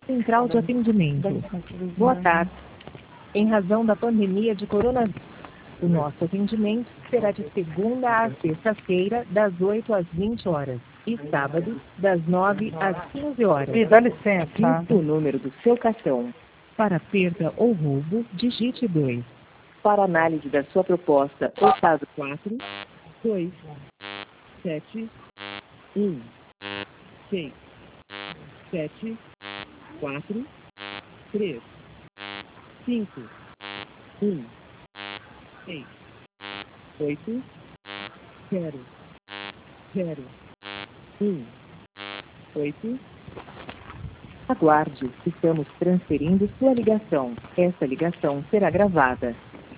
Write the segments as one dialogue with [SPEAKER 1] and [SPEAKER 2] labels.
[SPEAKER 1] Central de atendimento. Boa tarde. Em razão da pandemia de coronavírus, o nosso atendimento será de segunda a sexta-feira, das 8 às 20 horas, e sábado, das 9 às 15 horas.
[SPEAKER 2] Dá licença.
[SPEAKER 1] Digite o número do seu cartão. Para perda ou roubo, digite 2. Para análise da sua proposta, ou caso 4, 2, 7, 1, 6, 7, 4, 3, 5, 1, 6, 8, 0, 0, 1, 8. Aguarde, estamos transferindo sua ligação. Essa ligação será gravada.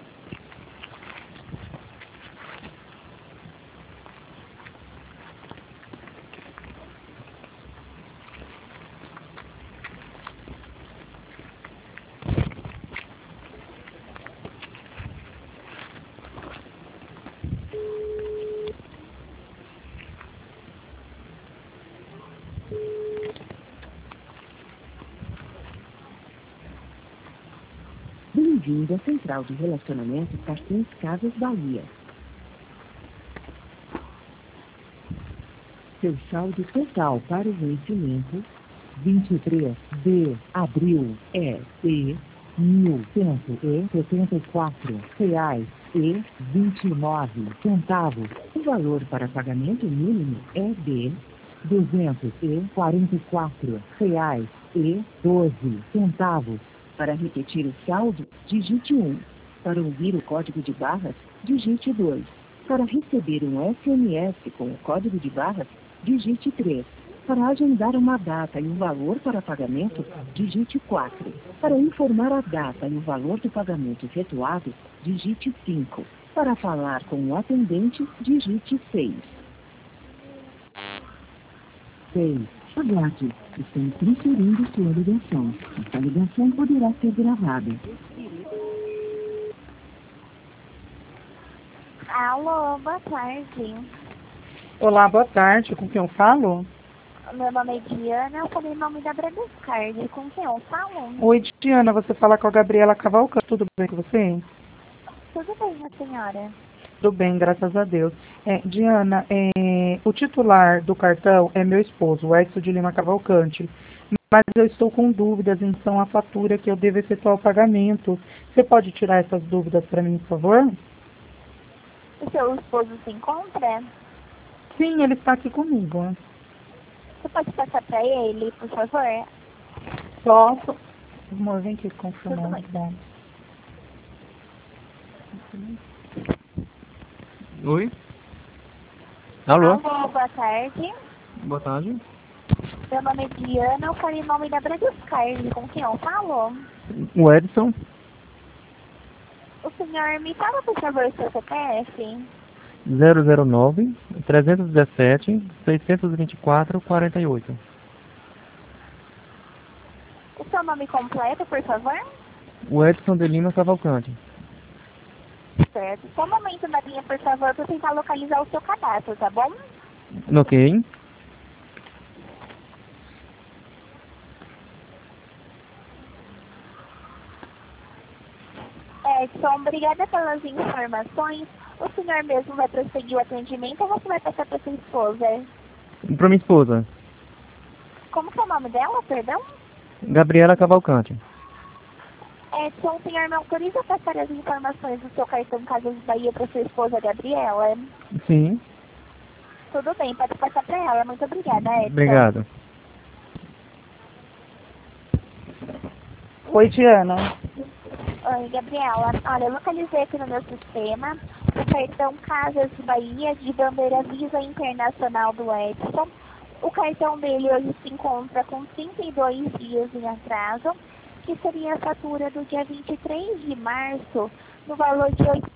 [SPEAKER 1] Bem-vindo à Central de Relacionamento Cartões Casas Bahia. Seu saldo total para o vencimento 23 de abril é de R$ 1.174,29. O valor para pagamento mínimo é de R$ 244,12. Para repetir o saldo, digite 1. Para ouvir o código de barras, digite 2. Para receber um SMS com o código de barras, digite 3. Para agendar uma data e o valor para pagamento, digite 4. Para informar a data e o valor do pagamento efetuado, digite 5. Para falar com o atendente, digite 6. 6. Aguarde. Estamos transferindo sua ligação. Essa ligação poderá ser gravada.
[SPEAKER 3] Alô, boa tarde.
[SPEAKER 2] Olá, boa tarde. Com quem eu falo?
[SPEAKER 3] Meu nome é Diana, eu falei em nome da Bradescard. Com quem eu falo?
[SPEAKER 2] Oi, Diana. Você fala com a Gabriela Cavalcante. Tudo bem com você?
[SPEAKER 3] Tudo bem, minha senhora.
[SPEAKER 2] Tudo bem, graças a Deus. Diana, o titular do cartão é meu esposo, o Edson de Lima Cavalcante. Mas eu estou com dúvidas em relação à fatura que eu devo efetuar o pagamento. Você pode tirar essas dúvidas para mim, por favor?
[SPEAKER 3] O seu esposo se encontra?
[SPEAKER 2] Sim, ele está aqui comigo.
[SPEAKER 3] Você pode passar para ele, por favor?
[SPEAKER 2] Posso? Amor, vem aqui confirmar.
[SPEAKER 3] Tudo bem.
[SPEAKER 4] Oi? Alô?
[SPEAKER 3] Alô, boa tarde.
[SPEAKER 4] Boa tarde.
[SPEAKER 3] Meu nome é Diana, eu falei em nome da Bradescard. Com quem eu falo?
[SPEAKER 4] O Edson?
[SPEAKER 3] O senhor me fala, por favor, o seu CPF?
[SPEAKER 4] 009 317 624 48.
[SPEAKER 3] O seu nome completo, por favor?
[SPEAKER 4] O Edson de Lima Cavalcante.
[SPEAKER 3] Certo. Só um momento na linha, por favor, para tentar localizar o seu cadastro, tá bom?
[SPEAKER 4] Ok.
[SPEAKER 3] Edson, obrigada pelas informações. O senhor mesmo vai prosseguir o atendimento ou você vai passar para sua esposa?
[SPEAKER 4] Para minha esposa,
[SPEAKER 3] Como que é o nome dela, perdão?
[SPEAKER 4] Gabriela Cavalcante.
[SPEAKER 3] Edson, o senhor me autoriza a passar as informações do seu cartão Casas Bahia para sua esposa, Gabriela?
[SPEAKER 4] Sim.
[SPEAKER 3] Tudo bem, pode passar para ela. Muito obrigada, Edson.
[SPEAKER 4] Obrigado.
[SPEAKER 2] Oi, Diana.
[SPEAKER 3] Oi, Gabriela. Olha, eu localizei aqui no meu sistema o cartão Casas Bahia de bandeira Visa Internacional do Edson. O cartão dele hoje se encontra com 32 dias em atraso, que seria a fatura do dia 23 de março, no valor de R$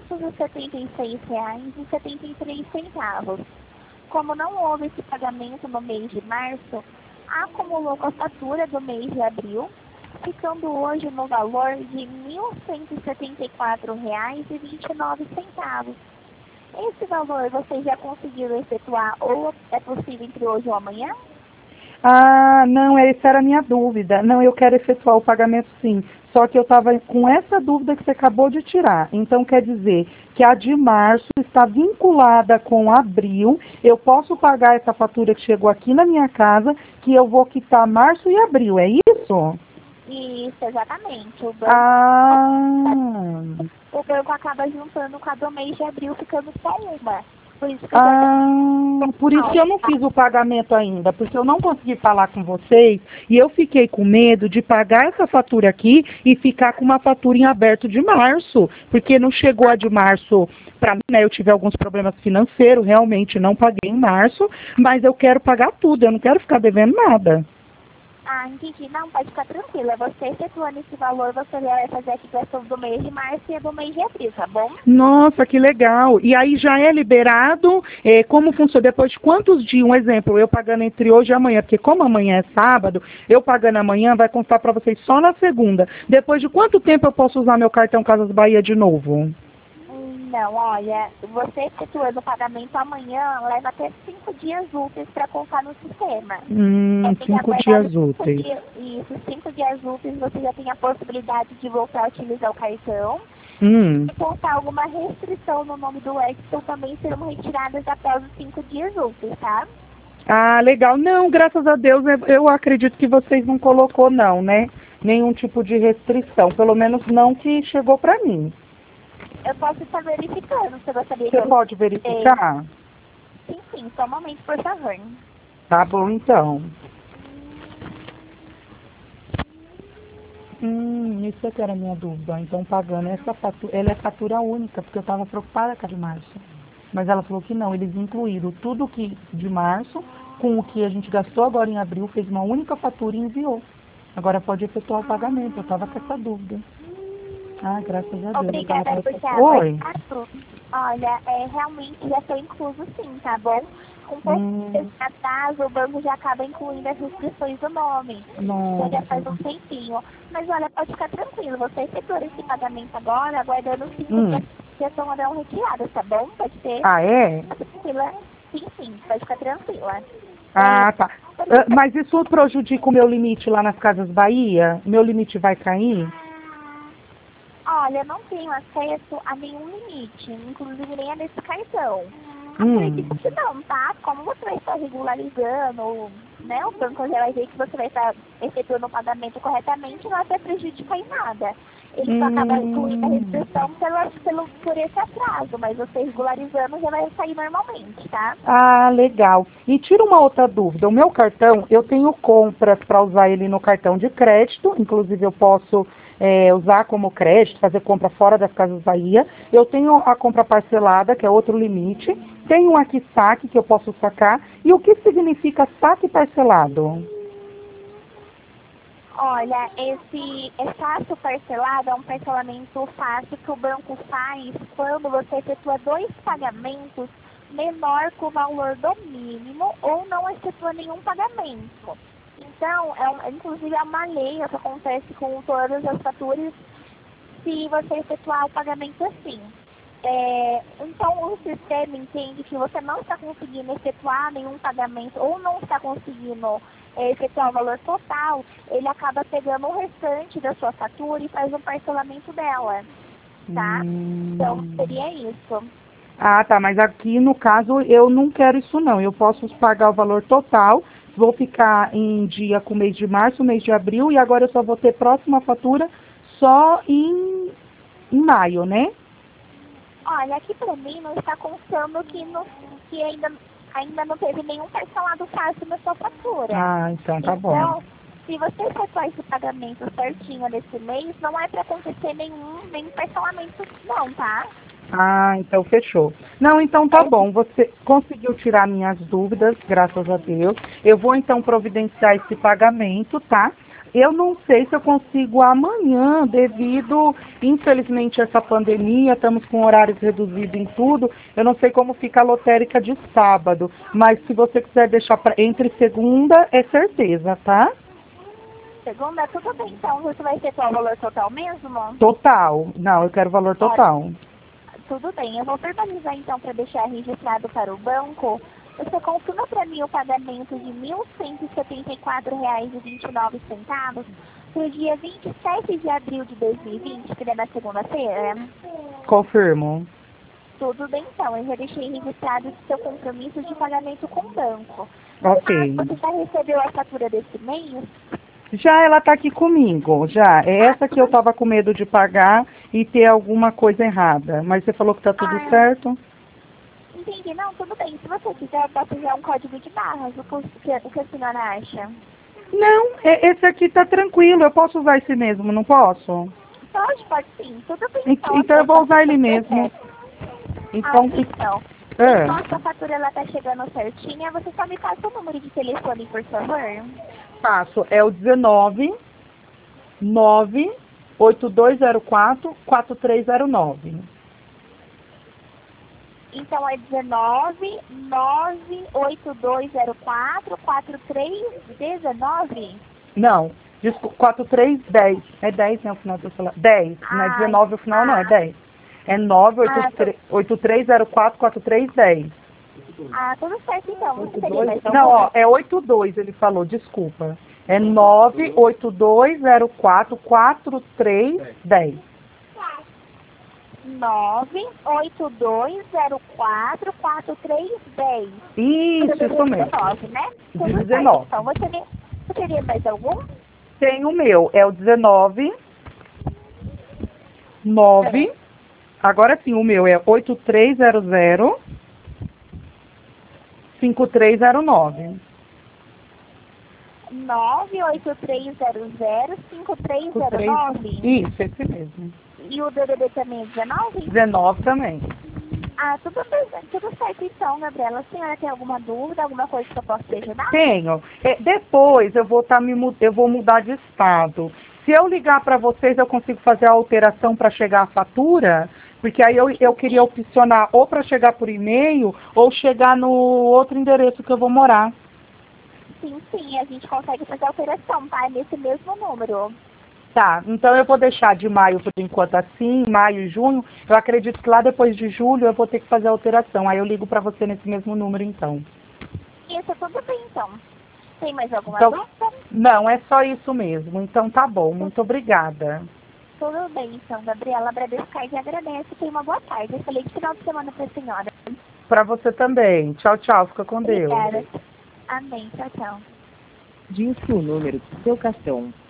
[SPEAKER 3] 876,73. Como não houve esse pagamento no mês de março, acumulou com a fatura do mês de abril, ficando hoje no valor de R$ 1.174,29. Esse valor você já conseguiu efetuar ou é possível entre hoje ou amanhã?
[SPEAKER 2] Ah, não, essa era a minha dúvida. Não, eu quero efetuar o pagamento sim. Só que eu estava com essa dúvida que você acabou de tirar. Então quer dizer que a de março está vinculada com abril. Eu posso pagar essa fatura que chegou aqui na minha casa, que eu vou quitar março e abril, é isso?
[SPEAKER 3] Isso, exatamente.
[SPEAKER 2] Ah,
[SPEAKER 3] O banco acaba juntando com a do mês de abril, ficando só uma. Por isso que eu
[SPEAKER 2] por isso que eu não fiz o pagamento ainda, porque eu não consegui falar com vocês e eu fiquei com medo de pagar essa fatura aqui e ficar com uma fatura em aberto de março, porque não chegou a de março para mim, né? Eu tive alguns problemas financeiros, realmente não paguei em março, mas eu quero pagar tudo, eu não quero ficar devendo nada.
[SPEAKER 3] Ah, entendi. Não, pode ficar tranquila. Você efetuando esse valor, você vai fazer a quitação do mês de março e a do mês de abril, tá bom?
[SPEAKER 2] Nossa, que legal. E aí já é liberado? Como funciona? Depois de quantos dias? Um exemplo, eu pagando entre hoje e amanhã, porque como amanhã é sábado, eu pagando amanhã vai constar para vocês só na segunda. Depois de quanto tempo eu posso usar meu cartão Casas Bahia de novo?
[SPEAKER 3] Não, olha, você efetuando o pagamento amanhã, leva até 5 dias úteis para contar no sistema.
[SPEAKER 2] 5 dias úteis.
[SPEAKER 3] Isso, 5 dias úteis você já tem a possibilidade de voltar a utilizar o cartão. Se contar alguma restrição no nome do Edson, também serão retiradas após os 5 dias úteis, tá?
[SPEAKER 2] Ah, legal. Não, graças a Deus, eu acredito que vocês não colocou não, né? Nenhum tipo de restrição, pelo menos não que chegou para mim.
[SPEAKER 3] Eu posso estar verificando, você gostaria
[SPEAKER 2] Você pode verificar?
[SPEAKER 3] Sim, só um momento, por favor.
[SPEAKER 2] Tá bom, então. Isso é que era a minha dúvida. Então, pagando essa fatura, ela é fatura única, porque eu estava preocupada com a de março. Mas ela falou que não, eles incluíram tudo que de março com o que a gente gastou agora em abril, fez uma única fatura e enviou. Agora pode efetuar o pagamento, eu estava com essa dúvida. Ah, graças a Deus.
[SPEAKER 3] Obrigada por ter
[SPEAKER 2] Oi.
[SPEAKER 3] Olha, realmente já foi incluso sim, tá bom? Com pouco de atraso, o banco já acaba incluindo as restrições do nome.
[SPEAKER 2] Nossa.
[SPEAKER 3] Já faz um tempinho. Mas olha, pode ficar tranquilo, você efetua esse pagamento agora, aguardando os 5 dias que já estão retiradas, tá bom? Pode ser.
[SPEAKER 2] Ah, é?
[SPEAKER 3] Tranquila. Sim, pode ficar tranquila.
[SPEAKER 2] Ah, tá. Mas isso prejudica o meu limite lá nas Casas Bahia? Meu limite vai cair?
[SPEAKER 3] Olha, não tenho acesso a nenhum limite, inclusive nem a desse cartão. Acredito que não, tá? Como você vai estar regularizando, né? O banco já vai ver que você vai estar efetuando o pagamento corretamente, não vai prejudicar em nada. Ele só acaba incluindo a restrição por esse atraso, mas você regularizando já vai sair normalmente, tá?
[SPEAKER 2] Ah, legal. E tira uma outra dúvida. O meu cartão, eu tenho compras para usar ele no cartão de crédito, inclusive eu posso usar como crédito, fazer compra fora das Casas Bahia. Eu tenho a compra parcelada, que é outro limite. Tenho um aqui saque, que eu posso sacar. E o que significa saque parcelado?
[SPEAKER 3] Olha, esse fácil parcelado é um parcelamento fácil que o banco faz quando você efetua 2 pagamentos menor que o valor do mínimo ou não efetua nenhum pagamento. Então, inclusive é uma lei que acontece com todas as faturas se você efetuar o pagamento assim. Então, o sistema entende que você não está conseguindo efetuar nenhum pagamento ou não está conseguindo efetuar o valor total, ele acaba pegando o restante da sua fatura e faz um parcelamento dela, tá? Então, seria isso.
[SPEAKER 2] Ah, tá, mas aqui no caso eu não quero isso não. Eu posso pagar o valor total, vou ficar em dia com o mês de março, mês de abril, e agora eu só vou ter próxima fatura só em maio, né?
[SPEAKER 3] Olha, aqui para mim não está constando que ainda não teve nenhum parcelado fácil na sua fatura.
[SPEAKER 2] Ah, então tá bom.
[SPEAKER 3] Então, se você efetuar esse pagamento certinho nesse mês, não é para acontecer nenhum parcelamento não, tá?
[SPEAKER 2] Ah, então fechou. Não, então tá bom. Você conseguiu tirar minhas dúvidas, graças a Deus. Eu vou então providenciar esse pagamento, tá? Eu não sei se eu consigo amanhã, devido, infelizmente, essa pandemia, estamos com horários reduzidos em tudo. Eu não sei como fica a lotérica de sábado, mas se você quiser deixar entre segunda, é certeza, tá?
[SPEAKER 3] Segunda, tudo bem, então. Você vai efetuar o valor total mesmo?
[SPEAKER 2] Total. Não, eu quero valor total.
[SPEAKER 3] Tudo bem, eu vou verbalizar então para deixar registrado para o banco Você confirma para mim o pagamento de R$ 1.174,29 para o dia 27 de abril de 2020, que é na segunda-feira?
[SPEAKER 2] Confirmo.
[SPEAKER 3] Tudo bem, então. Eu já deixei registrado o seu compromisso de pagamento com o banco.
[SPEAKER 2] Ok.
[SPEAKER 3] Você já recebeu a fatura desse mês?
[SPEAKER 2] Já ela tá aqui comigo, já. É essa que eu tava com medo de pagar e ter alguma coisa errada. Mas você falou que tá tudo certo?
[SPEAKER 3] Entendi. Não, tudo bem. Se você quiser, eu posso usar um código de barras. O que a senhora acha?
[SPEAKER 2] Não, esse aqui tá tranquilo. Eu posso usar esse mesmo, não posso?
[SPEAKER 3] Pode sim. Tudo bem,
[SPEAKER 2] Então eu vou usar ele mesmo. Então,
[SPEAKER 3] Então, nossa fatura ela tá chegando certinha. Você só me passa o número de telefone, por favor?
[SPEAKER 2] Passo. É o 19 98204 4309.
[SPEAKER 3] Então é 19 98204 4319?
[SPEAKER 2] Não, desculpa, 4310. É 10, né, o final do celular? 10, não é 19 o final, não, é 10. É 98304 4310.
[SPEAKER 3] Tudo certo então. Você teria mais algum?
[SPEAKER 2] Não, ó, é 82 ele falou, desculpa. É 98204 4310.
[SPEAKER 3] 98204 4310.
[SPEAKER 2] Isso mesmo.
[SPEAKER 3] 19, né? Tudo
[SPEAKER 2] 19.
[SPEAKER 3] certo, então. Você teria mais algum?
[SPEAKER 2] Tem o meu, é o 19 9. Agora sim, o meu é 8300 5309.
[SPEAKER 3] 98300 5309?
[SPEAKER 2] Isso, esse mesmo.
[SPEAKER 3] E o DDD também é 19?
[SPEAKER 2] 19 também.
[SPEAKER 3] Tudo bem, tudo certo então, Gabriela. A senhora tem alguma dúvida, alguma coisa que eu possa te ajudar?
[SPEAKER 2] Tenho. Depois eu vou eu vou mudar de estado. Se eu ligar para vocês, eu consigo fazer a alteração para chegar a fatura? Porque aí eu queria opcionar ou para chegar por e-mail ou chegar no outro endereço que eu vou morar.
[SPEAKER 3] Sim, a gente consegue fazer a alteração, tá? É nesse mesmo número.
[SPEAKER 2] Tá, então eu vou deixar de maio por enquanto assim, maio e junho. Eu acredito que lá depois de julho eu vou ter que fazer a alteração. Aí eu ligo para você nesse mesmo número então.
[SPEAKER 3] Isso, tudo bem então. Tem mais alguma
[SPEAKER 2] Então,
[SPEAKER 3] dúvida?
[SPEAKER 2] não, é só isso mesmo. Então tá bom, muito obrigada.
[SPEAKER 3] Tudo bem então, Gabriela. Bradescard agradece. Tenha uma boa tarde. Excelente final de semana para a senhora.
[SPEAKER 2] Para você também. Tchau, tchau. Fica com Deus.
[SPEAKER 3] Obrigada. Amém. Tchau, tchau.
[SPEAKER 1] Diz o número do seu cartão.